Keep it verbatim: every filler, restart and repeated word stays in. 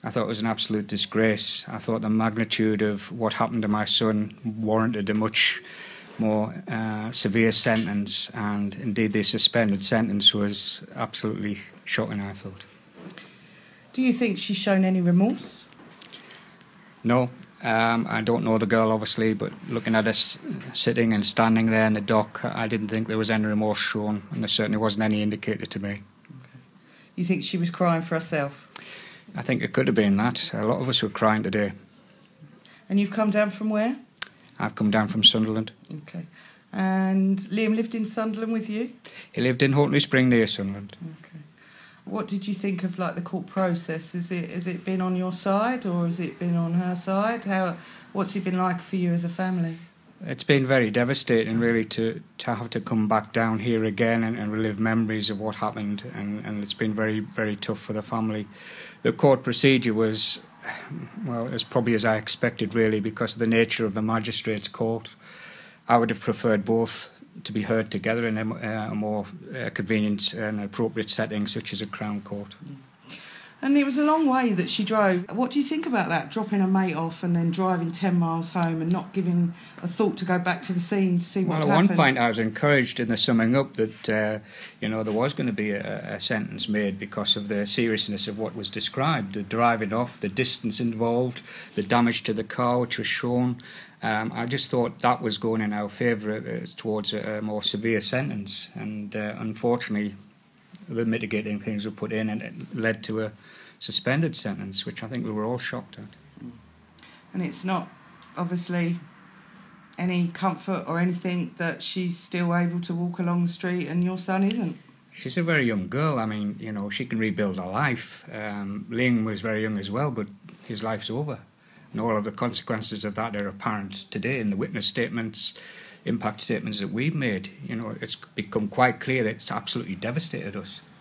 I thought it was an absolute disgrace. I thought the magnitude of what happened to my son warranted a much more uh, severe sentence, and indeed the suspended sentence was absolutely shocking, I thought. Do you think she's shown any remorse? No. Um, I don't know the girl, obviously, but looking at us sitting and standing there in the dock, I didn't think there was any remorse shown, and there certainly wasn't any indicator to me. Okay. You think she was crying for herself? I think it could have been that. A lot of us were crying today. And you've come down from where? I've come down from Sunderland. Okay. And Liam lived in Sunderland with you? He lived in Houghton Spring near Sunderland. Okay. What did you think of like the court process? Is it has it been on your side or has it been on her side? How what's it been like for you as a family? It's been very devastating, really, to, to have to come back down here again and, and relive memories of what happened, and, and it's been very, very tough for the family. The court procedure was, well, as probably as I expected, really, because of the nature of the magistrates' court. I would have preferred both to be heard together in a, uh, a more uh, convenient and appropriate setting, such as a Crown Court. And it was a long way that she drove. What do you think about that, dropping a mate off and then driving ten miles home and not giving a thought to go back to the scene to see what happened? Well, at one point I was encouraged in the summing up that, uh, you know, there was going to be a, a sentence made because of the seriousness of what was described, the driving off, the distance involved, the damage to the car which was shown. Um, I just thought that was going in our favour uh, towards a, a more severe sentence, and uh, unfortunately the mitigating things were put in and it led to a suspended sentence, which I think we were all shocked at. And it's not obviously any comfort or anything that she's still able to walk along the street and your son isn't. She's a very young girl. I mean, you know, she can rebuild her life. Um, Liam was very young as well, but his life's over. And all of the consequences of that are apparent today in the witness statements, impact statements that we've made. You know, it's become quite clear that it's absolutely devastated us.